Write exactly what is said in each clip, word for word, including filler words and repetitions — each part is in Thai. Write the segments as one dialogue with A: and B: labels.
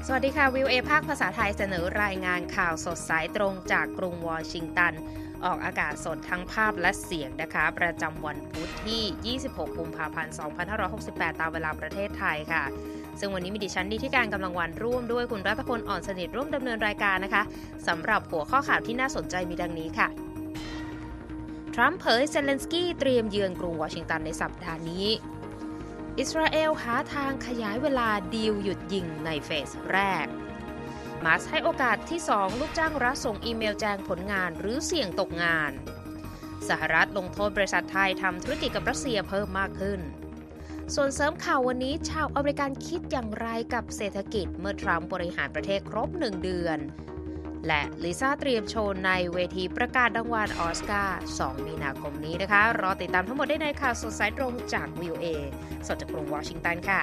A: สวัสดีค่ะวิวเอภาคภาษาไทยเสนอรายงานข่าวสดสายตรงจากกรุงวอชิงตันออกอากาศสดทั้งภาพและเสียงนะคะประจำวันพุธที่ยี่สิบหกกุมภาพันธ์สองพันห้าร้อยหกสิบแปดตามเวลาประเทศไทยค่ะซึ่งวันนี้มีดิฉันนิติการกำลังวันร่วมด้วยคุณรัตพลอ่อนสนิทร่วมดำเนินรายการนะคะสำหรับหัวข้อข่าวที่น่าสนใจมีดังนี้ค่ะทรัมป์เผยเซเลนสกี้เตรียมเยือนกรุงวอชิงตันในสัปดาห์นี้อิสราเอลหาทางขยายเวลาดีลหยุดยิงในเฟสแรกมาสให้โอกาสที่สองลูกจ้างรัฐส่งอีเมลแจ้งผลงานหรือเสี่ยงตกงานสหรัฐลงโทษบริษัทไทยทำธุรกิจกับรัสเซียเพิ่มมากขึ้นส่วนเสริมข่าววันนี้ชาวอเมริกันคิดอย่างไรกับเศรษฐกิจเมื่อทรัมป์บริหารประเทศครบหนึ่งเดือนและลิซ่าเตรียมโชว์ในเวทีประกาศรางวัลออสการ์สองมีนาคมนี้นะคะรอติดตามทั้งหมดได้ในข่าวสดสายตรงจาก วี โอ เอ สดจากกรุงวอชิงตันค่ะ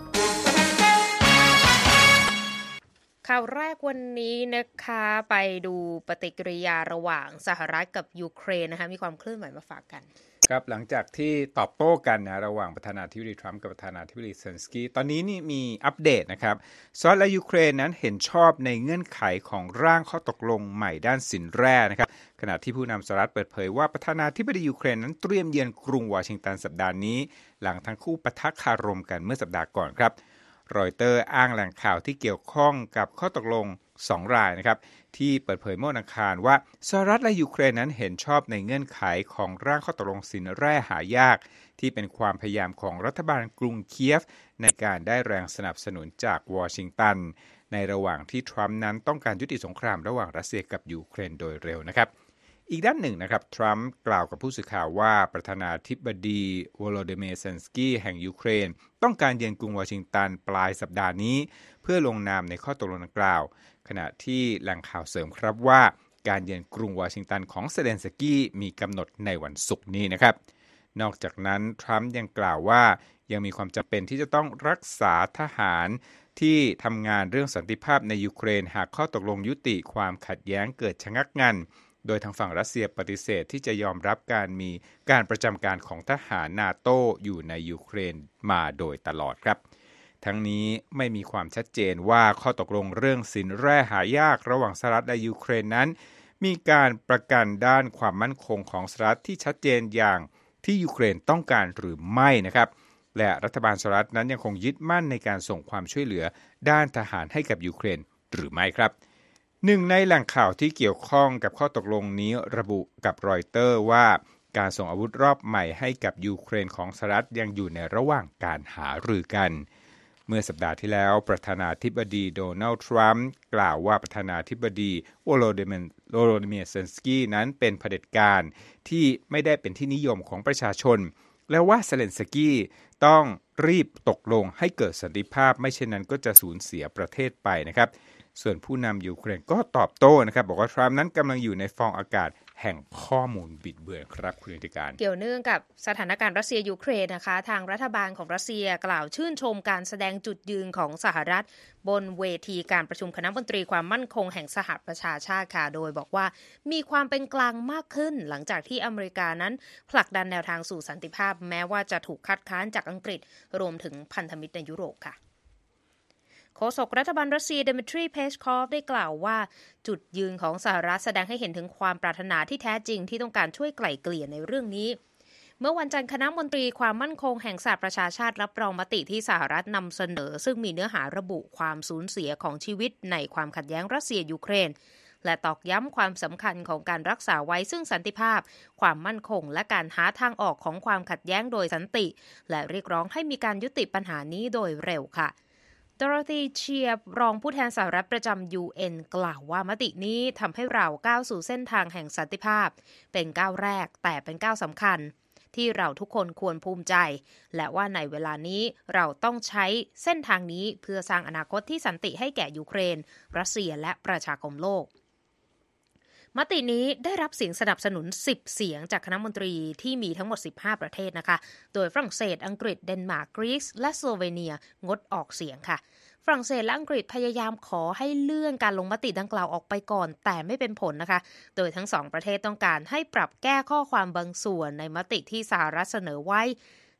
A: ข่าวแรกวันนี้นะคะไปดูปฏิกิริยาระหว่างสหรัฐกับยูเครนนะคะมีความเคลื่อนไหวมาฝากกัน
B: ครับหลังจากที่ตอบโต้กันนะระหว่างประธานาธิบดีทรัมป์กับประธานาธิบดีเซเลนสกี้ตอนนี้นี่มีอัปเดตนะครับสหรัฐและยูเครนนั้นเห็นชอบในเงื่อนไขของร่างข้อตกลงใหม่ด้านสินแร่นะครับขณะที่ผู้นำสหรัฐเปิดเผยว่าประธานาธิบดียูเครนนั้นเตรียมเยือนกรุงวอชิงตันสัปดาห์นี้หลังทั้งคู่ปะทะคารมกันเมื่อสัปดาห์ก่อนครับรอยเตอร์อ้างแหล่งข่าวที่เกี่ยวข้องกับข้อตกลงสองรายนะครับที่เปิดเผยเมื่อวันอังคารว่าสหรัฐและยูเครนนั้นเห็นชอบในเงื่อนไขของร่างข้อตกลงสินแร่หายากที่เป็นความพยายามของรัฐบาลกรุงเคียฟในการได้แรงสนับสนุนจากวอชิงตันในระหว่างที่ทรัมป์นั้นต้องการยุติสงครามระหว่างรัสเซียกับยูเครนโดยเร็วนะครับอีกด้านหนึ่งนะครับทรัมป์กล่าวกับผู้สื่อข่าวว่าประธานาธิบดีโวโลดิเมียร์เซเลนสกี้แห่งยูเครนต้องการเยือนกรุงวอชิงตันปลายสัปดาห์นี้เพื่อลงนามในข้อตกลงดังกล่าวขณะที่แหล่งข่าวเสริมครับว่าการเยือนกรุงวอชิงตันของเซเลนสกี้มีกำหนดในวันศุกร์นี้นะครับนอกจากนั้นทรัมป์ยังกล่าวว่ายังมีความจำเป็นที่จะต้องรักษาทหารที่ทำงานเรื่องสันติภาพในยูเครนหากข้อตกลงยุติความขัดแย้งเกิดชะงักงันโดยทางฝั่งรัสเซียปฏิเสธที่จะยอมรับการมีการประจำการของทหารนาโต้อยู่ในยูเครนมาโดยตลอดครับทั้งนี้ไม่มีความชัดเจนว่าข้อตกลงเรื่องสินแร่หายากระหว่างสหรัฐและยูเครนนั้นมีการประกันด้านความมั่นคงของสหรัฐที่ชัดเจนอย่างที่ยูเครนต้องการหรือไม่นะครับและรัฐบาลสหรัฐนั้นยังคงยึดมั่นในการส่งความช่วยเหลือด้านทหารให้กับยูเครนหรือไม่ครับหนึ่งในแหล่งข่าวที่เกี่ยวข้องกับข้อตกลงนี้ระบุกับรอยเตอร์ว่าการส่งอาวุธรอบใหม่ให้กับยูเครนของสหรัฐยังอยู่ในระหว่างการหารือกันเมื่อสัปดาห์ที่แล้วประธานาธิบดีโดนัลด์ทรัมป์กล่าวว่าประธานาธิบดีโวโลดิเมียร์เซเลนสกี้นั้นเป็นเผด็จการที่ไม่ได้เป็นที่นิยมของประชาชนและว่าเซเลนสกี้ต้องรีบตกลงให้เกิดสันติภาพไม่เช่นนั้นก็จะสูญเสียประเทศไปนะครับส่วนผู้นำยูเครนก็ตอบโต้นะครับบอกว่าทรัมป์นั้นกำลังอยู่ในฟองอากาศแห่งข้อมูลบิดเบือนครับคุณนิติการ
A: เกี่ยวเนื่องกับสถานการณ์รัสเซียยูเครนนะคะทางรัฐบาลของรัสเซียกล่าวชื่นชมการแสดงจุดยืนของสหรัฐบนเวทีการประชุมคณะมนตรีความมั่นคงแห่งสหประชาชาติค่ะโดยบอกว่ามีความเป็นกลางมากขึ้นหลังจากที่อเมริกานั้นผลักดันแนวทางสู่สันติภาพแม้ว่าจะถูกคัดค้านจากอังกฤษรวมถึงพันธมิตรในยุโรปค่ะโฆษกรัฐบาลรัสเซียเดมิทรีเพสคอฟได้กล่าวว่าจุดยืนของสหรัฐแสดงให้เห็นถึงความปรารถนาที่แท้จริงที่ต้องการช่วยไกล่เกลี่ยในเรื่องนี้เมื่อวันจันทร์คณะมนตรีความมั่นคงแห่งสหประชาชาติรับรองมติที่สหรัฐนำเสนอซึ่งมีเนื้อหาระบุความสูญเสียของชีวิตในความขัดแย้งรัสเซียยูเครนและตอกย้ำความสำคัญของการรักษาไว้ซึ่งสันติภาพความมั่นคงและการหาทางออกของความขัดแย้งโดยสันติและเรียกร้องให้มีการยุติปัญหานี้โดยเร็วค่ะดอโรธีเชียบรองผู้แทนสหรัฐประจำ ยู เอ็น กล่าวว่ามตินี้ทำให้เราก้าวสู่เส้นทางแห่งสันติภาพเป็นก้าวแรกแต่เป็นก้าวสำคัญที่เราทุกคนควรภูมิใจและว่าในเวลานี้เราต้องใช้เส้นทางนี้เพื่อสร้างอนาคตที่สันติให้แก่ยูเครนรัสเซียและประชาคมโลกมตินี้ได้รับเสียงสนับสนุนสิบเสียงจากคณะมนตรีที่มีทั้งหมดสิบห้าประเทศนะคะโดยฝรั่งเศสอังกฤษเดนมาร์กกรีซและสโลเวเนียงดออกเสียงค่ะฝรั่งเศสและอังกฤษพยายามขอให้เลื่อนการลงมติดังกล่าวออกไปก่อนแต่ไม่เป็นผลนะคะโดยทั้งสองประเทศต้องการให้ปรับแก้ข้อความบางส่วนในมติที่สหรัฐเสนอไว้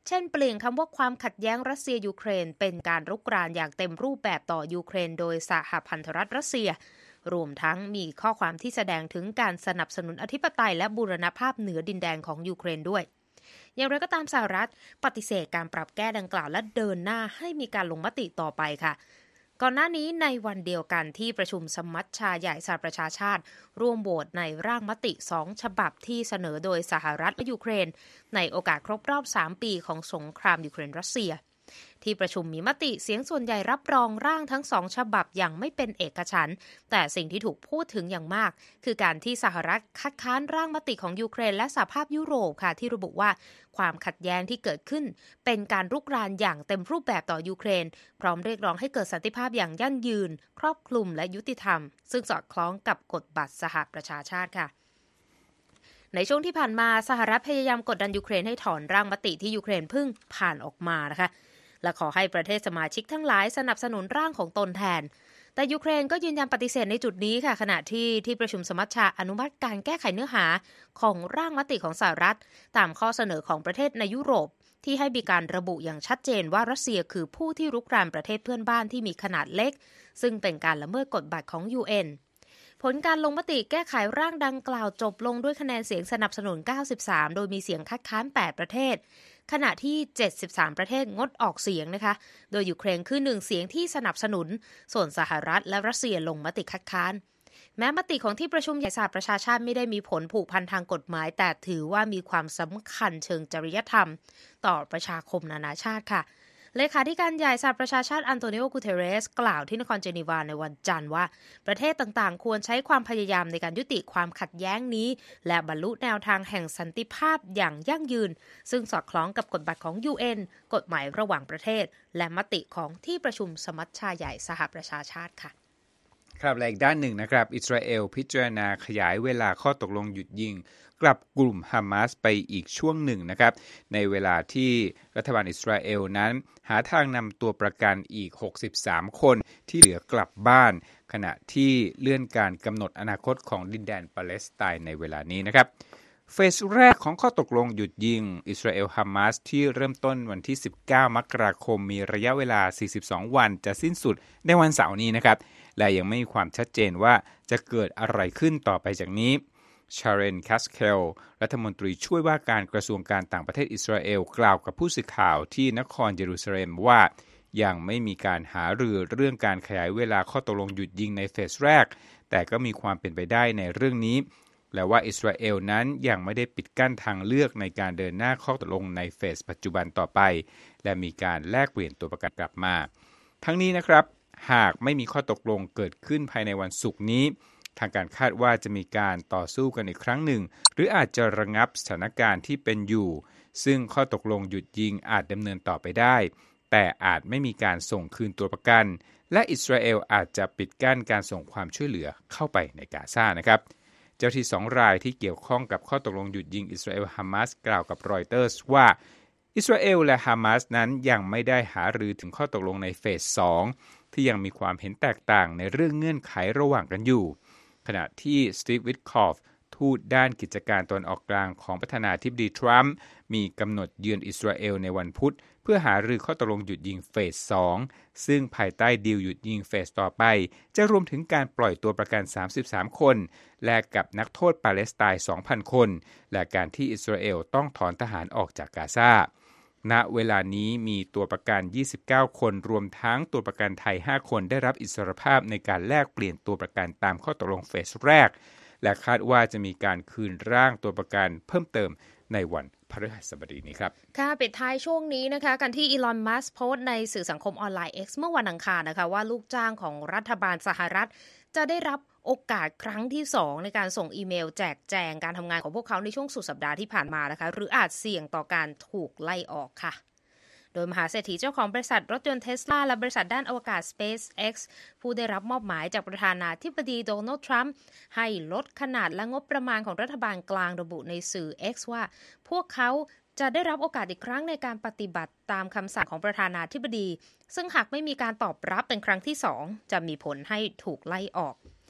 A: เช่นเปลี่ยนคำว่าความขัดแย้งรัสเซียยูเครนเป็นการรุกรานอย่างเต็มรูปแบบต่อยูเครนโดยสหพันธรัฐรัสเซียรวมทั้งมีข้อความที่แสดงถึงการสนับสนุนอธิปไตยและบูรณภาพเหนือดินแดนของยูเครนด้วยอย่างไรก็ตามสหรัฐปฏิเสธการปรับแก้ดังกล่าวและเดินหน้าให้มีการลงมติต่อไปค่ะก่อนหน้านี้ในวันเดียวกันที่ประชุมสมัชชาใหญ่สหประชาชาติร่วมโหวตในร่างมติสองฉบับที่เสนอโดยสหรัฐและยูเครนในโอกาสครบรอบสามปีของสงครามยูเครนรัสเซียที่ประชุมมีมติเสียงส่วนใหญ่รับรองร่างทั้งสองฉบับอย่างไม่เป็นเอกฉันท์แต่สิ่งที่ถูกพูดถึงอย่างมากคือการที่สหรัฐคัดค้านร่างมติของยูเครนและสหภาพยุโรปค่ะที่ระบุว่าความขัดแย้งที่เกิดขึ้นเป็นการรุกรานอย่างเต็มรูปแบบต่อยูเครนพร้อมเรียกร้องให้เกิดสันติภาพอย่างยั่งยืนครอบคลุมและยุติธรรมซึ่งสอดคล้องกับกฎบัตรสหประชาชาติค่ะในช่วงที่ผ่านมาสหรัฐพยายามกดดันยูเครนให้ถอนร่างมติที่ยูเครนเพิ่งผ่านออกมานะคะและขอให้ประเทศสมาชิกทั้งหลายสนับสนุนร่างของตนแทนแต่ยูเครนก็ยืนยันปฏิเสธในจุดนี้ค่ะขณะที่ที่ประชุมสมัชชาอนุมัติการแก้ไขเนื้อหาของร่างมติของสหรัฐตามข้อเสนอของประเทศในยุโรปที่ให้มีการระบุอย่างชัดเจนว่ารัสเซียคือผู้ที่รุกรานประเทศเพื่อนบ้านที่มีขนาดเล็กซึ่งเป็นการละเมิดกฎบัตรของ ยู เอ็น ผลการลงมติแก้ไขร่างดังกล่าวจบลงด้วยคะแนนเสียงสนับสนุนเก้าสิบสามโดยมีเสียงคัดค้านแปดประเทศขณะที่เจ็ดสิบสามประเทศงดออกเสียงนะคะโดยยูเครนคือหนึ่งเสียงที่สนับสนุนส่วนสหรัฐและรัสเซียลงมติคัดค้านแม้มติของที่ประชุมใหญ่สหประชาชาติไม่ได้มีผลผูกพันทางกฎหมายแต่ถือว่ามีความสำคัญเชิงจริยธรรมต่อประชาคมนานาชาติค่ะเลขาธิการใหญ่สหประชาชาติอันโตนิโอ กูเทเรสกล่าวที่นครเจนีวาในวันจันทร์ว่าประเทศต่างๆควรใช้ความพยายามในการยุติความขัดแย้งนี้และบรรลุแนวทางแห่งสันติภาพอย่างยั่งยืนซึ่งสอดคล้องกับกฎบัตรของ ยู เอ็น กฎหมายระหว่างประเทศและมติของที่ประชุมสมัชชาใหญ่สหประชาชาติค่ะ
B: ครับและอีกด้านหนึ่งนะครับอิสราเอลพิจารณาขยายเวลาข้อตกลงหยุดยิงกลับกลุ่มฮามาสไปอีกช่วงหนึ่งนะครับในเวลาที่รัฐบาลอิสราเอลนั้นหาทางนำตัวประกันอีกหกสิบสามคนที่เหลือกลับบ้านขณะที่เลื่อนการกำหนดอนาคตของดินแดนปาเลสไตน์ในเวลานี้นะครับเฟสแรกของข้อตกลงหยุดยิงอิสราเอลฮามาสที่เริ่มต้นวันที่สิบเก้ามกราคมมีระยะเวลาสี่สิบสองวันจะสิ้นสุดในวันเสาร์นี้นะครับและยังไม่มีความชัดเจนว่าจะเกิดอะไรขึ้นต่อไปจากนี้ชาเรน คัสเคลรัฐมนตรีช่วยว่าการกระทรวงการต่างประเทศอิสราเอลกล่าวกับผู้สื่อข่าวที่นครเยรูซาเล็มว่ายังไม่มีการหารือเรื่องการขยายเวลาข้อตกลงหยุดยิงในเฟสแรกแต่ก็มีความเป็นไปได้ในเรื่องนี้และว่าอิสราเอลนั้นยังไม่ได้ปิดกั้นทางเลือกในการเดินหน้าข้อตกลงในเฟสปัจจุบันต่อไปและมีการแลกเปลี่ยนตัวประกันกลับมาทั้งนี้นะครับหากไม่มีข้อตกลงเกิดขึ้นภายในวันศุกร์นี้ทางการคาดว่าจะมีการต่อสู้กันอีกครั้งหนึ่งหรืออาจจะระงับสถานการณ์ที่เป็นอยู่ซึ่งข้อตกลงหยุดยิงอาจดำเนินต่อไปได้แต่อาจไม่มีการส่งคืนตัวประกันและอิสราเอลอาจจะปิดกั้นการส่งความช่วยเหลือเข้าไปในกาซานะครับเจ้าที่สองรายที่เกี่ยวข้องกับข้อตกลงหยุดยิงอิสราเอลฮามาสกล่าวกับรอยเตอร์สว่าอิสราเอลและฮามาสนั้นยังไม่ได้หารือถึงข้อตกลงในเฟสสองที่ยังมีความเห็นแตกต่างในเรื่องเงื่อนไขระหว่างกันอยู่ขณะที่สตีฟ วิทคอฟทูตด้านกิจการตะวันออกกลางของประธานาธิบดีทรัมป์มีกำหนดเยือนอิสราเอลในวันพุธเพื่อหารือข้อตกลงหยุดยิงเฟสสองซึ่งภายใต้ดีลหยุดยิงเฟสต่อไปจะรวมถึงการปล่อยตัวประกันสามสิบสามคนแลกกับนักโทษปาเลสไตน์ สองพัน คนและการที่อิสราเอลต้องถอนทหารออกจากกาซาณเวลานี้มีตัวประกันยี่สิบเก้าคนรวมทั้งตัวประกันไทยห้าคนได้รับอิสรภาพในการแลกเปลี่ยนตัวประกันตามข้อตกลงเฟสแรกและคาดว่าจะมีการคืนร่างตัวประกันเพิ่มเติมในวันพฤหัสบดีนี้ครับ
A: ค่ะปิดท้ายช่วงนี้นะคะกันที่อีลอนมัสก์โพสต์ในสื่อสังคมออนไลน์ X เมื่อวันอังคารนะคะว่าลูกจ้างของรัฐบาลสหรัฐจะได้รับโอกาสครั้งที่สองในการส่งอีเมลแจกแจงการทำงานของพวกเขาในช่วงสุดสัปดาห์ที่ผ่านมานะคะหรืออาจเสี่ยงต่อการถูกไล่ออกค่ะโดยมหาเศรษฐีเจ้าของบริษัทรถยนต์ Tesla และบริษัทด้านอวกาศ SpaceX ผู้ได้รับมอบหมายจากประธานาธิบดีโดนัลด์ทรัมป์ให้ลดขนาดและงบประมาณของรัฐบาลกลางระบุในสื่อ X ว่าพวกเขาจะได้รับโอกาสอีกครั้งในการปฏิบัติตามคำสั่งของประธานาธิบดีซึ่งหากไม่มีการตอบรับเป็นครั้งที่สองจะมีผลให้ถูกไล่ออก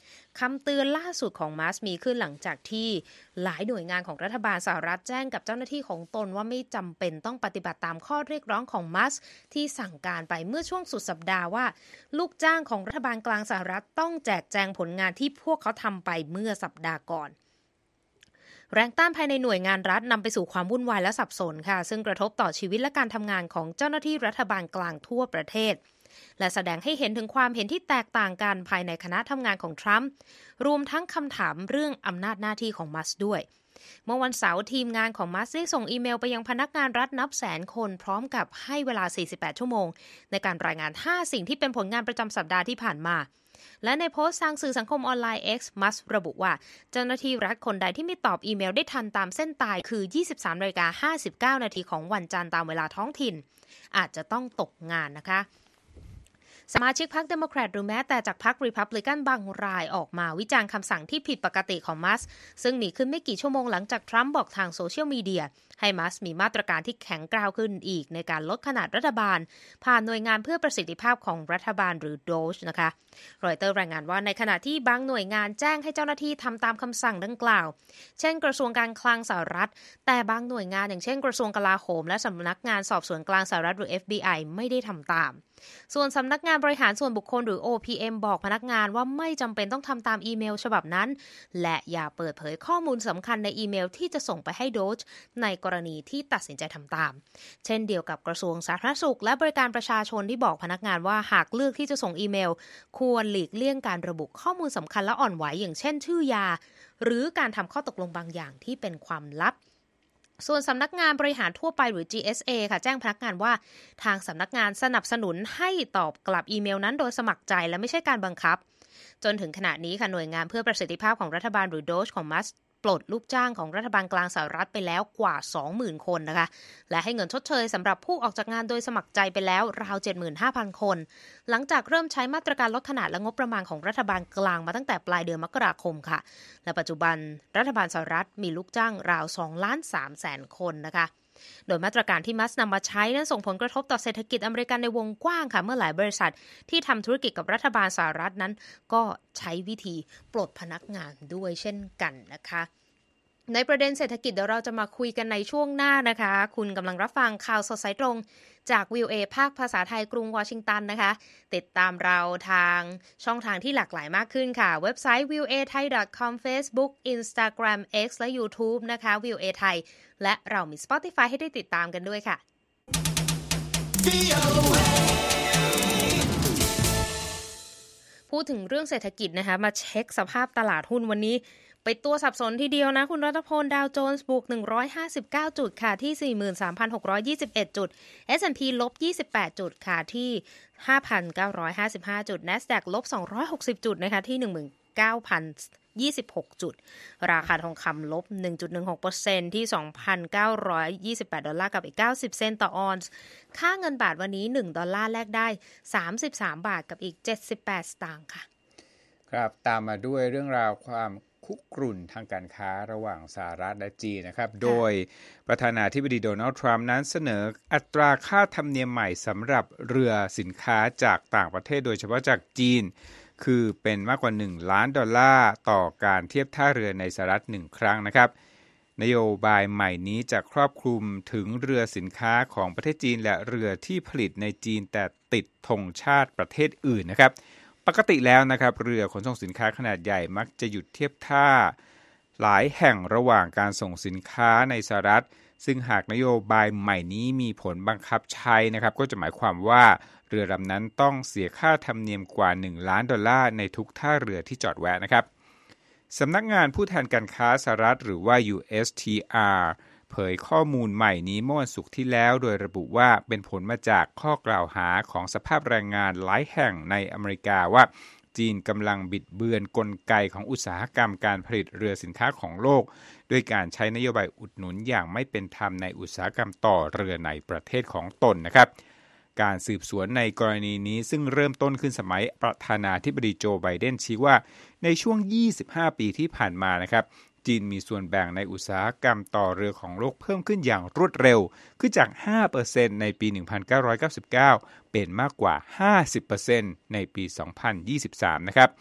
A: คำเตือนล่าสุดของมัสมีขึ้นหลังจากที่หลายหน่วยงานของรัฐบาลสหรัฐแจ้งกับเจ้าหน้าที่ของตนว่าไม่จำเป็นต้องปฏิบัติตามข้อเรียกร้องของมัสที่สั่งการไปเมื่อช่วงสุดสัปดาห์ว่าลูกจ้างของรัฐบาลกลางสหรัฐต้องแจกแจงผลงานที่พวกเขาทำไปเมื่อสัปดาห์ก่อนแรงต้านภายในหน่วยงานรัฐนำไปสู่ความวุ่นวายและสับสนค่ะซึ่งกระทบต่อชีวิตและการทำงานของเจ้าหน้าที่รัฐบาลกลางทั่วประเทศและแสดงให้เห็นถึงความเห็นที่แตกต่างกันภายในคณะทำงานของทรัมป์รวมทั้งคำถามเรื่องอำนาจหน้าที่ของมัสก์ด้วยเมื่อวันเสาร์ทีมงานของมัสก์ได้ส่งอีเมลไปยังพนักงานรัฐนับแสนคนพร้อมกับให้เวลาสี่สิบแปดชั่วโมงในการรายงานห้าสิ่งที่เป็นผลงานประจำสัปดาห์ที่ผ่านมาและในโพสต์ทางสื่อสังคมออนไลน์ X มัสก์ระบุว่าเจ้าหน้าที่รัฐคนใดที่ไม่ตอบอีเมลได้ทันตามเส้นตายคือ ยี่สิบสามนาฬิกาห้าสิบเก้านาทีของวันจันทร์ตามเวลาท้องถิ่นอาจจะต้องตกงานนะคะสมาชิกพรรคเดโมแครตหรือแม้แต่จากพรรครีพับลิกันบางรายออกมาวิจารณ์คำสั่งที่ผิดปกติของมัสก์ซึ่งมีขึ้นไม่กี่ชั่วโมงหลังจากทรัมป์บอกทางโซเชียลมีเดียให้มัสก์มีมาตรการที่แข็งกร้าวขึ้นอีกในการลดขนาดรัฐบาลผ่านหน่วยงานเพื่อประสิทธิภาพของรัฐบาลหรือ ดี โอ จ นะคะรอยเตอร์รายงานว่าในขณะที่บางหน่วยงานแจ้งให้เจ้าหน้าที่ทำตามคำสั่งดังกล่าวเช่นกระทรวงการคลังสหรัฐแต่บางหน่วยงานอย่างเช่นกระทรวงกลาโหมและสำนักงานสอบสวนกลางสหรัฐหรือ เอฟ บี ไอ ไม่ได้ทำตามส่วนสำนักงานบริหารส่วนบุคคลหรือ โอ พี เอ็ม บอกพนักงานว่าไม่จำเป็นต้องทำตามอีเมลฉบับนั้นและอย่าเปิดเผยข้อมูลสำคัญในอีเมลที่จะส่งไปให้ ดี โอ จ ในกรณีที่ตัดสินใจทำตามเช่นเดียวกับกระทรวงสาธารณสุขและบริการประชาชนที่บอกพนักงานว่าหากเลือกที่จะส่งอีเมลควรหลีกเลี่ยงการระบุข้อมูลสำคัญและอ่อนไหวอย่างเช่นชื่อยาหรือการทำข้อตกลงบางอย่างที่เป็นความลับส่วนสำนักงานบริหารทั่วไปหรือ จี เอส เอ ค่ะแจ้งพนักงานว่าทางสำนักงานสนับสนุนให้ตอบกลับอีเมลนั้นโดยสมัครใจและไม่ใช่การบังคับจนถึงขณะนี้ค่ะหน่วยงานเพื่อประสิทธิภาพของรัฐบาลหรือ ดี โอ จ ของมัสก์ปลดลูกจ้างของรัฐบาลกลางสหรัฐไปแล้วกว่า สองหมื่น คนนะคะและให้เงินชดเชยสำหรับผู้ออกจากงานโดยสมัครใจไปแล้วราว เจ็ดหมื่นห้าพัน คนหลังจากเริ่มใช้มาตรการลดขนาดและงบประมาณของรัฐบาลกลางมาตั้งแต่ปลายเดือนมกราคมค่ะและปัจจุบันรัฐบาลสหรัฐมีลูกจ้างราว สองล้านสามแสน คนนะคะโดยมาตรการที่มัสก์นำมาใช้นั้นส่งผลกระทบต่อเศรษฐกิจอเมริกันในวงกว้างค่ะเมื่อหลายบริษัทที่ทำธุรกิจกับรัฐบาลสหรัฐนั้นก็ใช้วิธีปลดพนักงานด้วยเช่นกันนะคะในประเด็นเศรษฐกิจเดี๋ยวเราจะมาคุยกันในช่วงหน้านะคะคุณกำลังรับฟังข่าวสดสายตรงจาก วี โอ เอ ภาคภาษาไทยกรุงวอชิงตันนะคะติดตามเราทางช่องทางที่หลากหลายมากขึ้นค่ะเว็บไซต์ วี โอ เอ ไทย ดอท คอม Facebook Instagram X และ YouTube นะคะ วี โอ เอ ไทยและเรามี Spotify ให้ได้ติดตามกันด้วยค่ะพูดถึงเรื่องเศรษฐกิจนะคะมาเช็คสภาพตลาดหุ้นวันนี้ไปตัวสับสนทีเดียวนะคุณรัตพลดาวโจนส์บวกหนึ่งร้อยห้าสิบเก้าจุดค่ะที่ สี่หมื่นสามพันหกร้อยยี่สิบเอ็ด จุด เอส แอนด์ พี ลบยี่สิบแปดจุดค่ะที่ ห้าพันเก้าร้อยห้าสิบห้า จุด NASDAQ ลบสองร้อยหกสิบจุดนะคะที่ หนึ่งหมื่นเก้าพันยี่สิบหก จุดราคาทองคำลบ หนึ่งจุดหนึ่งหกเปอร์เซ็นต์ ที่ สองพันเก้าร้อยยี่สิบแปด ดอลลาร์กับอีกเก้าสิบเซนต์ต่อออนซ์ค่าเงินบาทวันนี้หนึ่งดอลลาร์แลกได้สามสิบสามบาทกับอีกเจ็ดสิบแปดสตางค์ค่ะ
B: ครับตามมาด้วยเรื่องราวความคุกรุ่นทางการค้าระหว่างสหรัฐและจีนนะครับโดยประธานาธิบดีโดนัลด์ทรัมป์นั้นเสนออัตราค่าธรรมเนียมใหม่สำหรับเรือสินค้าจากต่างประเทศโดยเฉพาะจากจีนคือเป็นมากกว่าหนึ่งล้านดอลลาร์ต่อการเทียบท่าเรือในสหรัฐหนึ่งครั้งนะครับนโยบายใหม่นี้จะครอบคลุมถึงเรือสินค้าของประเทศจีนและเรือที่ผลิตในจีนแต่ติดธงชาติประเทศอื่นนะครับปกติแล้วนะครับเรือขนส่งสินค้าขนาดใหญ่มักจะหยุดเทียบท่าหลายแห่งระหว่างการส่งสินค้าในสหรัฐซึ่งหากนโยบายใหม่นี้มีผลบังคับใช้นะครับก็จะหมายความว่าเรือลำนั้นต้องเสียค่าธรรมเนียมกว่าหนึ่งล้านดอลลาร์ในทุกท่าเรือที่จอดแวะนะครับสำนักงานผู้แทนการค้าสหรัฐหรือว่า ยู เอส ที อาร์ เผยข้อมูลใหม่นี้เมื่อวันศุกร์ที่แล้วโดยระบุว่าเป็นผลมาจากข้อกล่าวหาของสภาพแรงงานหลายแห่งในอเมริกาว่าจีนกำลังบิดเบือนกลไกของอุตสาหกรรมการผลิตเรือสินค้าของโลกด้วยการใช้นโยบายอุดหนุนอย่างไม่เป็นธรรมในอุตสาหกรรมต่อเรือในประเทศของตนนะครับการสืบสวนในกรณีนี้ซึ่งเริ่มต้นขึ้นสมัยประธานาธิบดีโจไบเดนชี้ว่าในช่วงยี่สิบห้าปีที่ผ่านมานะครับจีนมีส่วนแบ่งในอุตสาหกรรมต่อเรือของโลกเพิ่มขึ้นอย่างรวดเร็วขึ้นจาก ห้าเปอร์เซ็นต์ ในปี หนึ่งพันเก้าร้อยเก้าสิบเก้า เป็นมากกว่า ห้าสิบเปอร์เซ็นต์ ในปี สองพันยี่สิบสาม นะครับ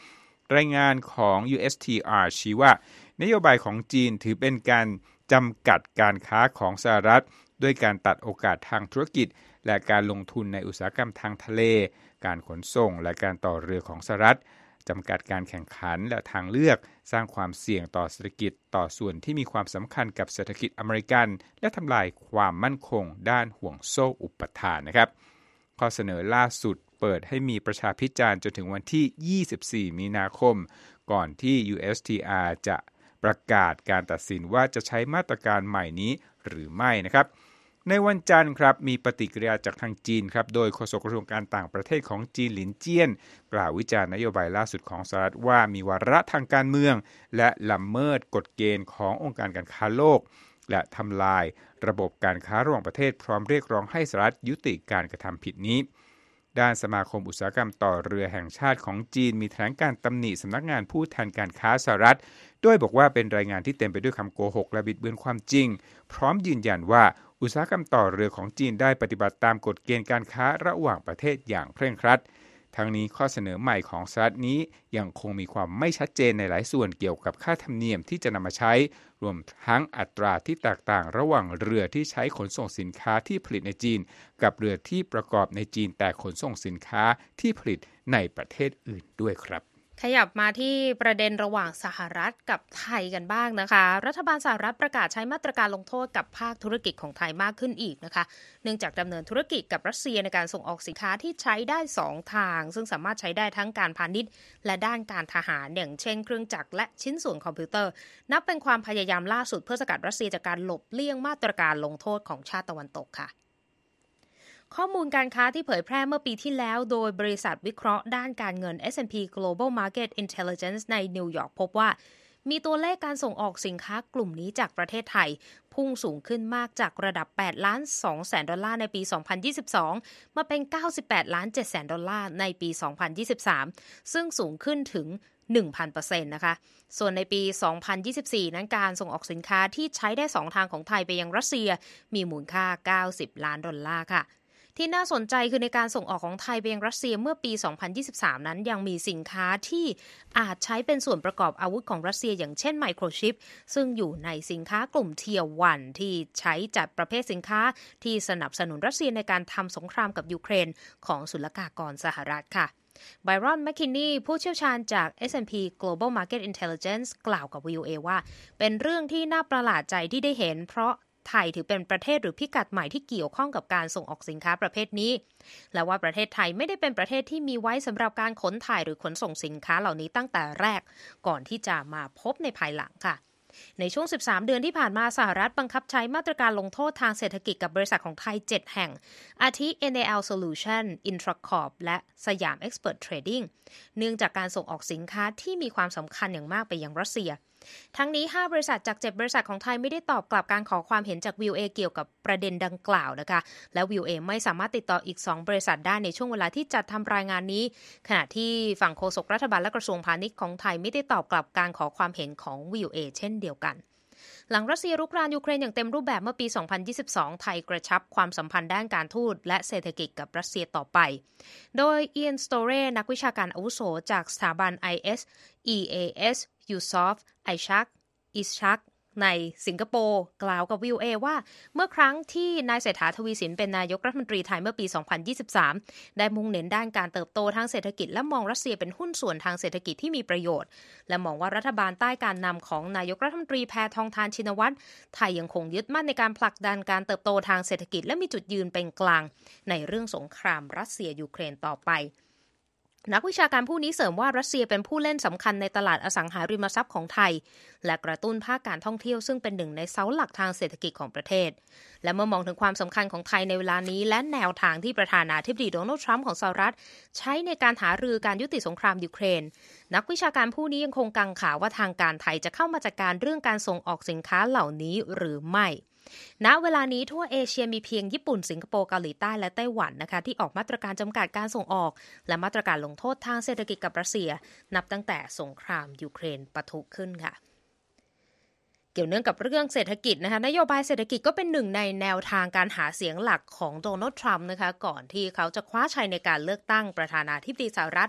B: รายงานของ ยู เอส ที อาร์ ชี้ว่านโยบายของจีนถือเป็นการจำกัดการค้าของสหรัฐด้วยการตัดโอกาสทางธุรกิจและการลงทุนในอุตสาหกรรมทางทะเลการขนส่งและการต่อเรือของสหรัฐจำกัดการแข่งขันและทางเลือกสร้างความเสี่ยงต่อเศรษฐกิจต่อส่วนที่มีความสำคัญกับเศรษฐกิจอเมริกันและทำลายความมั่นคงด้านห่วงโซ่อุปทานนะครับข้อเสนอล่าสุดเปิดให้มีประชาพิจารณ์จนถึงวันที่ยี่สิบสี่มีนาคมก่อนที่ ยู เอส ที อาร์ จะประกาศการตัดสินว่าจะใช้มาตรการใหม่นี้หรือไม่นะครับในวันจันทร์ครับมีปฏิกิริยาจากทางจีนครับโดยโฆษกกระทรวงการต่างประเทศของจีนหลินเจี้ยนกล่าววิจารณ์นโยบายล่าสุดของสหรัฐว่ามีวาระทางการเมืองและละเมิดกฎเกณฑ์ขององค์การการค้าโลกและทำลายระบบการค้าระหว่างประเทศพร้อมเรียกร้องให้สหรัฐยุติการกระทำผิดนี้ด้านสมาคมอุตสาหกรรมต่อเรือแห่งชาติของจีนมีแถลงการตำหนิสำนักงานผู้แทนการค้าสหรัฐโดยบอกว่าเป็นรายงานที่เต็มไปด้วยคำโกหกและบิดเบือนความจริงพร้อมยืนยันว่าอุตสาหกรรมต่อเรือของจีนได้ปฏิบัติตามกฎเกณฑ์การค้าระหว่างประเทศอย่างเคร่งครัดทั้งนี้ข้อเสนอใหม่ของสหรัฐนี้ยังคงมีความไม่ชัดเจนในหลายส่วนเกี่ยวกับค่าธรรมเนียมที่จะนำมาใช้รวมทั้งอัตราที่แตกต่างระหว่างเรือที่ใช้ขนส่งสินค้าที่ผลิตในจีนกับเรือที่ประกอบในจีนแต่ขนส่งสินค้าที่ผลิตในประเทศอื่นด้วยครับ
A: ขยับมาที่ประเด็นระหว่างสหรัฐกับไทยกันบ้างนะคะรัฐบาลสหรัฐประกาศใช้มาตรการลงโทษกับภาคธุรกิจของไทยมากขึ้นอีกนะคะเนื่องจากดำเนินธุรกิจกับรัสเซียในการส่งออกสินค้าที่ใช้ได้สองทางซึ่งสามารถใช้ได้ทั้งการพาณิชย์และด้านการทหารอย่างเช่นเครื่องจักรและชิ้นส่วนคอมพิวเตอร์นับเป็นความพยายามล่าสุดเพื่อสกัดรัสเซียจากการหลบเลี่ยงมาตรการลงโทษของชาติตะวันตกค่ะข้อมูลการค้าที่เผยแพร่เมื่อปีที่แล้วโดยบริษัทวิเคราะห์ด้านการเงิน เอส แอนด์ พี Global Market Intelligence ในนิวยอร์กพบว่ามีตัวเลขการส่งออกสินค้ากลุ่มนี้จากประเทศไทยพุ่งสูงขึ้นมากจากระดับแปดล้านสองแสนดอลลาร์ในปีสองพันยี่สิบสองมาเป็นเก้าสิบแปดล้านเจ็ดแสนดอลลาร์ในปีสองพันยี่สิบสามซึ่งสูงขึ้นถึง หนึ่งพันเปอร์เซ็นต์ นะคะส่วนในปีสองพันยี่สิบสี่นั้นการส่งออกสินค้าที่ใช้ได้สองทางของไทยไปยังรัสเซียมีมูลค่าเก้าสิบล้านดอลลาร์ค่ะที่น่าสนใจคือในการส่งออกของไทยไปยังรัสเซียเมื่อปีสองพันยี่สิบสามนั้นยังมีสินค้าที่อาจใช้เป็นส่วนประกอบอาวุธของรัสเซียอย่างเช่นไมโครชิปซึ่งอยู่ในสินค้ากลุ่ม Tier วันที่ใช้จัดประเภทสินค้าที่สนับสนุนรัสเซียในการทำสงครามกับยูเครนของศุลกากรสหรัฐค่ะไบรอน แมคคินนีผู้เชี่ยวชาญจาก เอส แอนด์ พี Global Market Intelligence กล่าวกับ วี โอ เอ ว่าเป็นเรื่องที่น่าประหลาดใจที่ได้เห็นเพราะไทยถือเป็นประเทศหรือพิกัดใหม่ที่เกี่ยวข้องกับการส่งออกสินค้าประเภทนี้และว่าประเทศไทยไม่ได้เป็นประเทศที่มีไว้สำหรับการขนถ่ายหรือขนส่งสินค้าเหล่านี้ตั้งแต่แรกก่อนที่จะมาพบในภายหลังค่ะในช่วงสิบสามเดือนที่ผ่านมาสหรัฐบังคับใช้มาตรการลงโทษทางเศรษฐกิจกับบริษัทของไทยเจ็ดแห่งอาทิ เอ็น เอ แอล Solution Intracorp และสยาม Expert Trading เนื่องจากการส่งออกสินค้าที่มีความสำคัญอย่างมากไปยังรัสเซียทั้งนี้ห้าบริษัทจากเจ็ดบริษัทของไทยไม่ได้ตอบกลับการขอความเห็นจาก วี โอ เอ เกี่ยวกับประเด็นดังกล่าวนะคะและ วี โอ เอ ไม่สามารถติดต่ออีกสองบริษัทได้ในช่วงเวลาที่จัดทำรายงานนี้ขณะที่ฝั่งโฆษกรัฐบาลและกระทรวงพาณิชย์ของไทยไม่ได้ตอบกลับการขอความเห็นของ วี โอ เอ เช่นเดียวกันหลังรัสเซียรุกรานยูเครนอย่างเต็มรูปแบบเมื่อปีสองพันยี่สิบสองไทยกระชับความสัมพันธ์ด้านการทูตและเศรษฐกิจกับรัสเซียต่อไปโดยเอียนสโตเรนักวิชาการอาวุโสจากสถาบัน ไอ เอส อี เอ เอส ยูซอฟ ไอชักอิสชักในสิงคโปร์กล่าวกับ วี โอ เอ ว่าเมื่อครั้งที่นายเศรษฐาทวีสินเป็นนายกรัฐมนตรีไทยเมื่อปีสองพันยี่สิบสามได้มุ่งเน้นด้านการเติบโตทางเศรษฐกิจและมองรัสเซียเป็นหุ้นส่วนทางเศรษฐกิจที่มีประโยชน์และมองว่ารัฐบาลใต้การนำของนายกรัฐมนตรีแพทองธารชินวัตรไทยยังคงยึดมั่นในการผลักดันการเติบโตทางเศรษฐกิจและมีจุดยืนเป็นกลางในเรื่องสงครามรัสเซียยูเครนต่อไปนักวิชาการผู้นี้เสริมว่ารัสเซียเป็นผู้เล่นสำคัญในตลาดอสังหาริมทรัพย์ของไทยและกระตุ้นภาคการท่องเที่ยวซึ่งเป็นหนึ่งในเสาหลักทางเศรษฐกิจของประเทศและเมื่อมองถึงความสำคัญของไทยในเวลานี้และแนวทางที่ประธานาธิบดีโดนัลด์ทรัมป์ของสหรัฐใช้ในการหารือการยุติสงครามยูเครนนักวิชาการผู้นี้ยังคงกังขาว่าทางการไทยจะเข้ามาจัดการเรื่องการส่งออกสินค้าเหล่านี้หรือไม่ณเวลานี้ทั่วเอเชียมีเพียงญี่ปุ่นสิงคโปร์เกาหลีใต้และไต้หวันนะคะที่ออกมาตรการจำกัดการส่งออกและมาตรการลงโทษทางเศรษฐกิจกับรัสเซียนับตั้งแต่สงครามยูเครนปะทุขึ้นค่ะเกี่ยวเนื่องกับเรื่องเศรษฐกิจนะคะนโยบายเศรษฐกิจก็เป็นหนึ่งในแนวทางการหาเสียงหลักของโดนัลด์ทรัมป์นะคะก่อนที่เขาจะคว้าชัยในการเลือกตั้งประธานาธิบดีสหรัฐ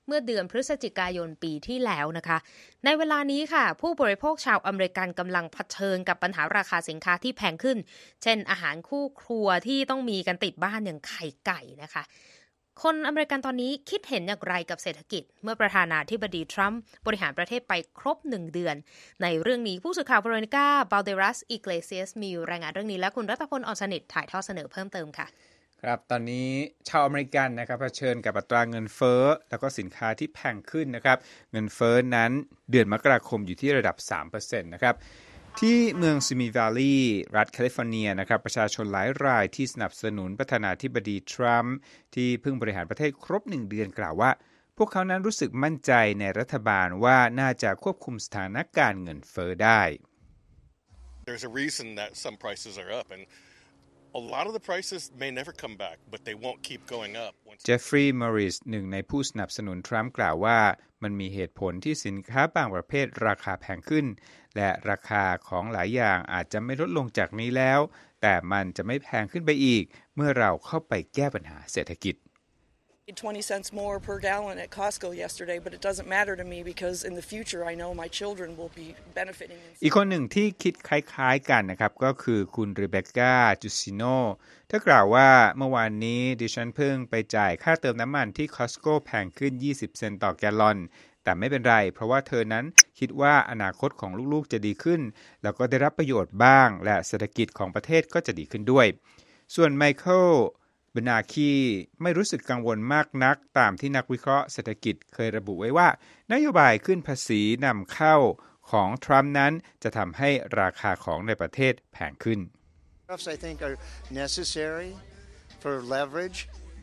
A: เมื่อเดือนพฤศจิกายนปีที่แล้วนะคะในเวลานี้ค่ะผู้บริโภคชาวอเมริกันกำลังเผชิญกับปัญหาราคาสินค้าที่แพงขึ้นเช่นอาหารคู่ครัวที่ต้องมีกันติดบ้านอย่างไข่ไก่นะคะคนอเมริกันตอนนี้คิดเห็นอย่างไรกับเศรษฐกิจเมื่อประธานาธิบดีทรัมป์บริหารประเทศไปครบหนึ่งเดือนในเรื่องนี้ผู้สื่อข่าวเวโรนิก้าบาลเดรัสอิเกเลเซียสมีรายงานเรื่องนี้และคุณรัตพล อ่อนสนิทถ่ายทอดเสนอเพิ่มเติมค่ะ
B: ครับตอนนี้ชาวอเมริกันนะครับเผชิญกับอัตราเงินเฟ้อแล้วก็สินค้าที่แพงขึ้นนะครับเงินเฟ้อนั้นเดือนมกราคมอยู่ที่ระดับ สามเปอร์เซ็นต์ นะครับที่เมืองซิมิวาลีรัฐแคลิฟอร์เนียนะครับประชาชนหลายรายที่สนับสนุนประธานาธิบดีทรัมป์ที่เพิ่งบริหารประเทศครบหนึ่งเดือนกล่าวว่าพวกเขานั้นรู้สึกมั่นใจในรัฐบาลว่าน่าจะควบคุมสถานการณ์เงินเฟ้อได้
C: There's a reason that some prices are up and a lot of the prices may never come back but they won't keep going up
B: เจฟฟรีย์มอริสหนึ่งในผู้สนับสนุนทรัมป์กล่าวว่ามันมีเหตุผลที่สินค้าบางประเภทราคาแพงขึ้นและราคาของหลายอย่างอาจจะไม่ลดลงจากนี้แล้วแต่มันจะไม่แพงขึ้นไปอีกเมื่อเราเข้าไปแก้ปัญหาเศรษฐกิจ
D: twenty cents more per gallon at Costco yesterday, but it doesn't matter to me because in the future I know my children will be benefiting.
B: อีกคนหนึ่งที่คิดคล้ายๆกันนะครับก็คือคุณเรเบคก้าจูซิโนเธอกล่าวว่าเมื่อวานนี้ดิฉันเพิ่งไปจ่ายค่าเติมน้ำมันที่ Costco แพงขึ้นยี่สิบเซนต์ต่อแกลลอนแต่ไม่เป็นไรเพราะว่าเธอนั้นคิดว่าอนาคตของลูกๆจะดีขึ้นแล้วก็ได้รับประโยชน์บ้างและเศรษฐกิจของประเทศก็จะดีขึ้นด้วยส่วนไมเคิลบนาคีไม่รู้สึกกังวลมากนักตามที่นักวิเคราะห์เศรษฐกิจเคยระบุไว้ว่านโยบายขึ้นภาษีนำเข้าของทรัมป์นั้นจะทำให้ราคาของในประเทศแพงขึ้น
E: I think are necessary for leverage.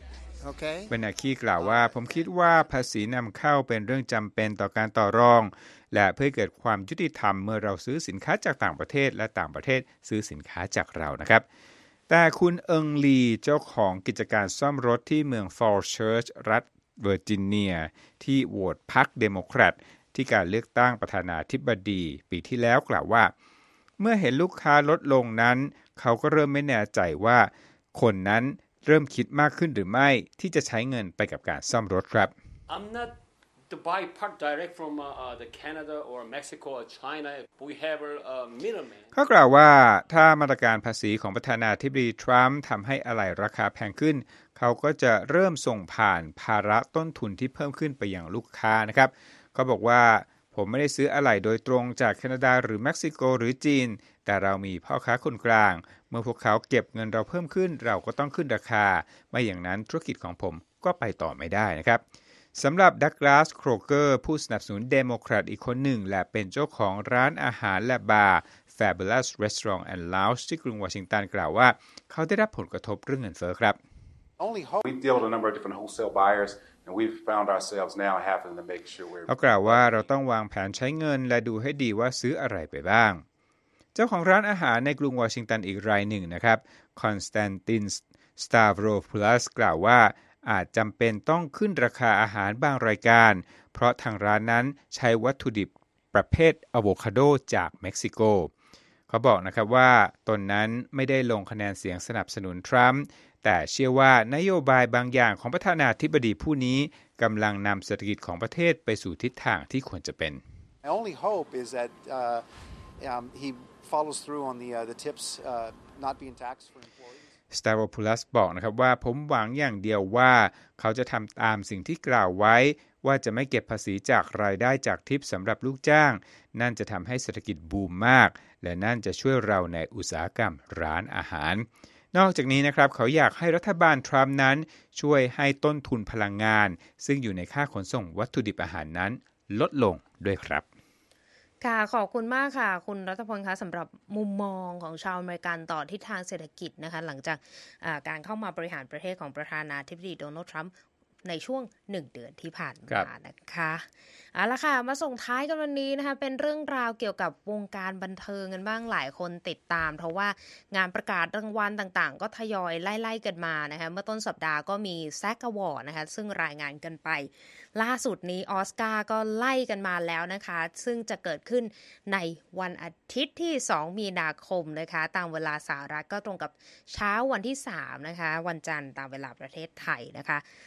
E: Okay.
B: บนาคีกล่าวว่าผมคิดว่าภาษีนำเข้าเป็นเรื่องจำเป็นต่อการต่อรองและเพื่อเกิดความยุติธรรมเมื่อเราซื้อสินค้าจากต่างประเทศและต่างประเทศซื้อสินค้าจากเรานะครับแต่คุณเอิงลีเจ้าของกิจการซ่อมรถที่เมือง Falls Church รัฐเวอร์จิเนียที่โหวตพรรคเดโมแครตที่การเลือกตั้งประธานาธิบดีปีที่แล้วกล่าวว่าเมื่อเห็นลูกค้าลดลงนั้นเขาก็เริ่มไม่แน่ใจว่าคนนั้นเริ่มคิดมากขึ้นหรือไม่ที่จะใช้เงินไปกับการซ่อมรถครับ
F: I'm not to buy part direct from uh, uh, the Canada or Mexico or China. We have a middleman.
B: เขากล่าวว่าถ้ามาตรการภาษีของประธานาธิบดีทรัมป์ทำให้อะไหล่ราคาแพงขึ้นเขาก็จะเริ่มส่งผ่านภาระต้นทุนที่เพิ่มขึ้นไปยังลูกค้านะครับเขาบอกว่าผมไม่ได้ซื้ออะไหล่โดยตรงจากแคนาดาหรือเม็กซิโกหรือจีนแต่เรามีพ่อค้าคนกลางเมื่อพวกเขาเก็บเงินเราเพิ่มขึ้นเราก็ต้องขึ้นราคาไม่อย่างนั้นธุรกิจของผมก็ไปต่อไม่ได้นะครับสำหรับดักลาสโครเกอร์ผู้สนับสนุนเดโมแครตอีกคนหนึ่งและเป็นเจ้าของร้านอาหารและบาร์ Fabulous Restaurant and Lounge ที่กรุงวอชิงตันกล่าวว่าเขาได้รับผลกระทบเรื่องเงินเฟ้อครับ
G: We deal with a number of different wholesale buyers and we've found ourselves now having to make sure we're
B: เขากล่าวว่าเราต้องวางแผนใช้เงินและดูให้ดีว่าซื้ออะไรไปบ้างเจ้าของร้านอาหารในกรุงวอชิงตันอีกรายหนึ่งนะครับคอนสแตนตินสตาโวพูลัสกล่าวว่าอาจจำเป็นต้องขึ้นราคาอาหารบางรายการเพราะทางร้านนั้นใช้วัตถุดิบประเภทอะโวคาโดจากเม็กซิโกเขาบอกนะครับว่าตนนั้นไม่ได้ลงคะแนนเสียงสนับสนุนทรัมป์แต่เชื่อว่านโยบายบางอย่างของประธานาธิบดีผู้นี้กำลังนำเศรษฐกิจของประเทศไปสู่ทิศทางที่ควรจะเป็น
E: My only hope is that uh, um, he follows through on the uh, the tips uh, not being taxed for employees
B: สตาโวพูลัสบอกนะครับว่าผมหวังอย่างเดียวว่าเขาจะทำตามสิ่งที่กล่าวไว้ว่าจะไม่เก็บภาษีจากรายได้จากทิปสำหรับลูกจ้างนั่นจะทำให้เศรษฐกิจบูมมากและนั่นจะช่วยเราในอุตสาหกรรมร้านอาหารนอกจากนี้นะครับเขาอยากให้รัฐบาลทรัมป์นั้นช่วยให้ต้นทุนพลังงานซึ่งอยู่ในค่าขนส่งวัตถุดิบอาหารนั้นลดลงด้วยครับ
A: ค่ะขอบคุณมากค่ะคุณรัตพลคะสำหรับมุมมองของชาวอเมริกันต่อทิศทางเศรษฐกิจนะคะหลังจากการเข้ามาบริหารประเทศของประธานาธิบดีโดนัลด์ทรัมป์ในช่วงหนึ่งเดือนที่ผ่านมานะคะเอาละค่ะมาส่งท้ายกันวันนี้นะคะเป็นเรื่องราวเกี่ยวกับวงการบันเทิงกันบ้างหลายคนติดตามเพราะว่างานประกาศรางวัลต่างๆก็ทยอยไล่ๆกันมานะคะเมื่อต้นสัปดาห์ก็มีแซกอวอร์ดนะคะซึ่งรายงานกันไปล่าสุดนี้ออสการ์ก็ไล่กันมาแล้วนะคะซึ่งจะเกิดขึ้นในวันอาทิตย์ที่สองมีนาคมนะคะตามเวลาสหรัฐก็ตรงกับเช้าวันที่สามนะคะวันจันทร์ตามเวลาประเทศไทยนะคะซึ่งความ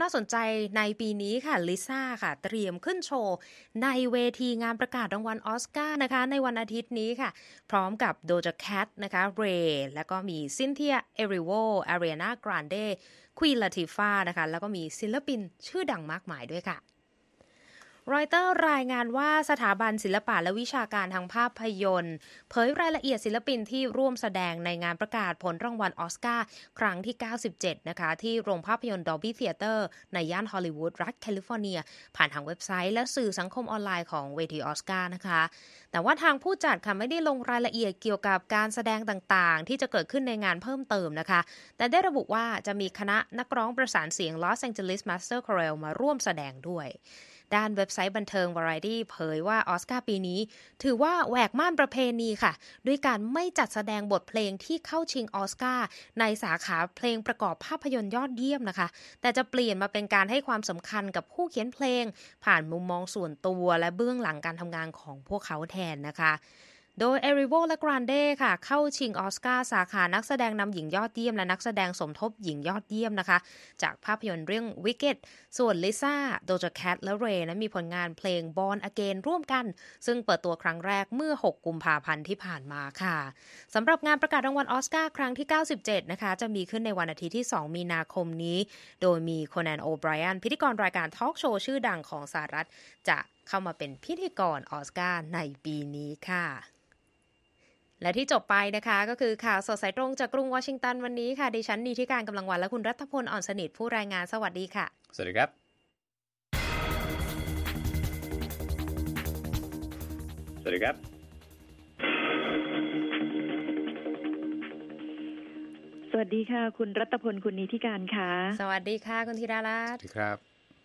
A: น่าสนใจในปีนี้ค่ะลิซ่าค่ะเตรียมขึ้นโชว์ในเวทีงานประกาศรางวัลออสการ์นะคะในวันอาทิตย์นี้ค่ะพร้อมกับโดจาแคทนะคะเรย์แล้วก็มีซินเทียเอริโวอารีนาแกรนเดควีนลาติฟานะคะแล้วก็มีศิลปินชื่อดังมากมายด้วยค่ะรอยเตอร์รายงานว่าสถาบันศิลปะและวิชาการทางภาพยนตร์เผยรายละเอียดศิลปินที่ร่วมแสดงในงานประกาศผลรางวัลออสการ์ครั้งที่เก้าสิบเจ็ดนะคะที่โรงภาพยนตร์ Dolby Theater ในย่านฮอลลีวูดรัฐแคลิฟอร์เนียผ่านทางเว็บไซต์และสื่อสังคมออนไลน์ของเวทีออสการ์นะคะแต่ว่าทางผู้จัดค่ะไม่ได้ลงรายละเอียดเกี่ยวกับการแสดงต่างๆที่จะเกิดขึ้นในงานเพิ่มเติมนะคะแต่ได้ระบุว่าจะมีคณะนักร้องประสานเสียง Los Angeles Master Chorale มาร่วมแสดงด้วยด้านเว็บไซต์บันเทิง Variety เผยว่าออสการ์ปีนี้ถือว่าแหวกม่านประเพณีค่ะด้วยการไม่จัดแสดงบทเพลงที่เข้าชิงออสการ์ในสาขาเพลงประกอบภาพยนตร์ยอดเยี่ยมนะคะแต่จะเปลี่ยนมาเป็นการให้ความสำคัญกับผู้เขียนเพลงผ่านมุมมองส่วนตัวและเบื้องหลังการทำงานของพวกเขาแทนนะคะโดย Erivo และ Grande ค่ะเข้าชิงออสการ์สาขานักแสดงนำหญิงยอดเยี่ยมและนักแสดงสมทบหญิงยอดเยี่ยมนะคะจากภาพยนตร์เรื่อง Wicked ส่วน Lisa, Doja Cat และ Ray นั้นมีผลงานเพลง Born Again ร่วมกันซึ่งเปิดตัวครั้งแรกเมื่อหกกุมภาพันธ์ที่ผ่านมาค่ะสำหรับงานประกาศรางวัลออสการ์ครั้งที่เก้าสิบเจ็ดนะคะจะมีขึ้นในวันอาทิตย์ที่สองมีนาคมนี้โดยมีโคนัน โอไบรอันพิธีกรรายการทอล์กโชว์ชื่อดังของสหรัฐจะเข้ามาเป็นพิธีกรออสการ์ในปีนี้ค่ะและที่จบไปนะคะก็คือข่าวสดสายตรงจากกรุงวอชิงตันวันนี้ค่ะดิฉันนีธิการกำลังวันและคุณรัฐพลอ่อนสนิทผู้รายงานสวัสดีค่ะ
B: สวัสดีครับ
H: สวัสดีครับ
I: สวัสดีค่ะคุณรัฐพลคุณนีธิการค่ะ
A: สวัสดีค่ะคุณธีรารัตน์
B: สวัสดีครับ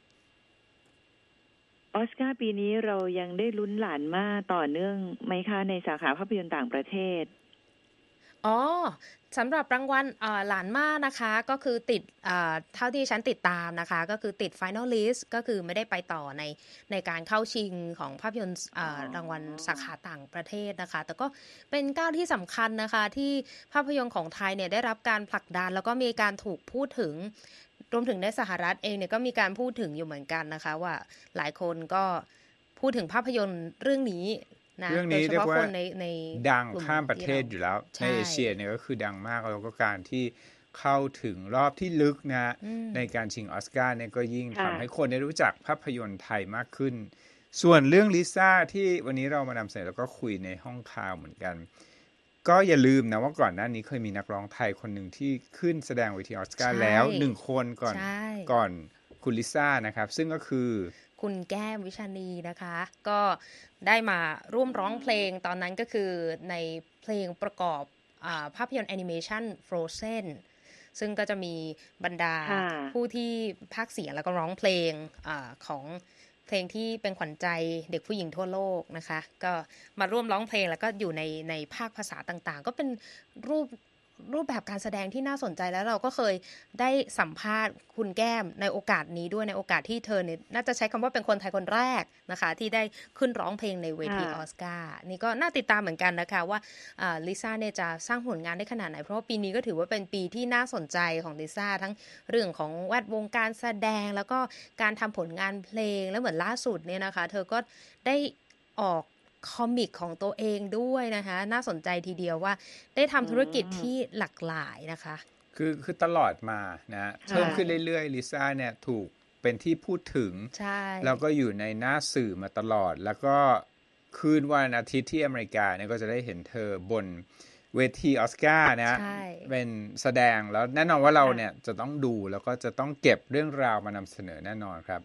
I: ออสการ์ปีนี้เรายังได้ลุ้นหลานมาต่อเนื่องไหมคะในสาขาภาพยนตร์ต่างประเทศ
A: อ๋อสำหรับรางวัลหลานมานะคะก็คือติดเท่าที่ฉันติดตามนะคะก็คือติด Final List ก็คือไม่ได้ไปต่อในในการเข้าชิงของภาพยนตร์รางวัลสาขาต่างประเทศนะคะแต่ก็เป็นก้าวที่สำคัญนะคะที่ภาพยนตร์ของไทยเนี่ยได้รับการผลักดันแล้วก็มีการถูกพูดถึงรวมถึงในสหรัฐเองเนี่ยก็มีการพูดถึงอยู่เหมือนกันนะคะว่าหลายคนก็พูดถึงภาพยนตร์เรื่องนี้
B: เรื่องนี้เรียกว่าดังข้ามประเทศอยู่แล้วในเอเชียเนี่ยก็คือดังมากแล้วก็การที่เข้าถึงรอบที่ลึกนะในการชิงออสการ์เนี่ยก็ยิ่งทำให้คนได้รู้จักภาพยนตร์ไทยมากขึ้นส่วนเรื่องลิซ่าที่วันนี้เรามานำเสนอแล้วก็คุยในห้องข่าวเหมือนกันก็อย่าลืมนะว่าก่อนหน้านี้เคยมีนักร้องไทยคนหนึ่งที่ขึ้นแสดงเวทีออสการ์แล้วหนึ่งคนก่อนก่อนคุณลิซ่านะครับซึ่งก็คือ
A: คุณแก้มวิชานีนะคะก็ได้มาร่วมร้องเพลงตอนนั้นก็คือในเพลงประกอบภาพยนตร์แอนิเมชัน Frozen ซึ่งก็จะมีบรรดาผู้ที่พากย์เสียงแล้วก็ร้องเพลงอของเพลงที่เป็นขวัญใจเด็กผู้หญิงทั่วโลกนะคะก็มาร่วมร้องเพลงแล้วก็อยู่ในในภาคภาษาต่างๆก็เป็นรูปรูปแบบการแสดงที่น่าสนใจแล้วเราก็เคยได้สัมภาษณ์คุณแก้มในโอกาสนี้ด้วยในโอกาสที่เธอเนี่ยน่าจะใช้คำว่าเป็นคนไทยคนแรกนะคะที่ได้ขึ้นร้องเพลงในเวทีออสการ์นี่ก็น่าติดตามเหมือนกันนะคะว่าลิซ่าเนี่ยจะสร้างผลงานได้ขนาดไหนเพราะว่าปีนี้ก็ถือว่าเป็นปีที่น่าสนใจของลิซ่าทั้งเรื่องของแวดวงการแสดงแล้วก็การทำผลงานเพลงแล้วเหมือนล่าสุดเนี่ยนะคะเธอก็ได้ออกคอมิกของตัวเองด้วยนะคะน่าสนใจทีเดียวว่าได้ทำธุรกิจที่หลากหลายนะคะ
B: คือคือตลอดมานะเพิ่มขึ้นเรื่อยๆลิซ่าเนี่ยถูกเป็นที่พูดถึงแล้วก็อยู่ในหน้าสื่อมาตลอดแล้วก็คืนวันอาทิตย์ที่อเมริกาเนี่ยก็จะได้เห็นเธอบนเวทีออสการ์นะเป็นแสดงแล้วแน่นอนว่าเราเนี่ยจะต้องดูแล้วก็จะต้องเก็บเรื่องราวมานำเสนอแน่นอนครับ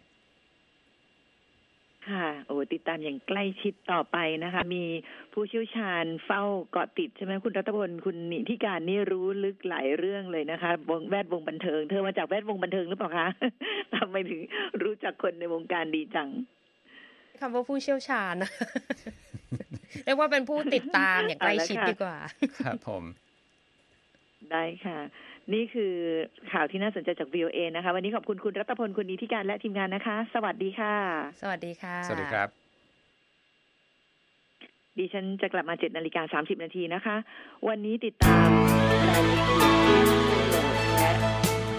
I: ค่ะโอ้ติดตามอย่างใกล้ชิดต่อไปนะคะมีผู้เชี่ยวชาญเฝ้าเกาะติดใช่ไหมคุณรัตพลคุณนิธิการนี่รู้ลึกหลายเรื่องเลยนะคะวงแวดวงบันเทิงเธอมาจากแวดวงบันเทิงหรือเปล่าคะทำไมถึงรู้จักคนในวงการดีจัง
A: คำว่าผู้เชี่ยวชาญ เรียกว่าเป็นผู้ติดตามอย่างใกล้ชิดดีกว่า
B: ครับผม
I: ได้ค่ะนี่คือข่าวที่น่าสนใจจาก วี โอ เอ นะคะวันนี้ขอบคุณคุณรัตพลคุณนิธิการและทีมงานนะคะสวัสดีค่ะ
A: สวัสดีค่ะ
B: สวัสดีครับ
I: ดิฉันจะกลับมา เจ็ดนาฬิกาสามสิบนาทีนะคะวันนี้ติดตามรายละเอียด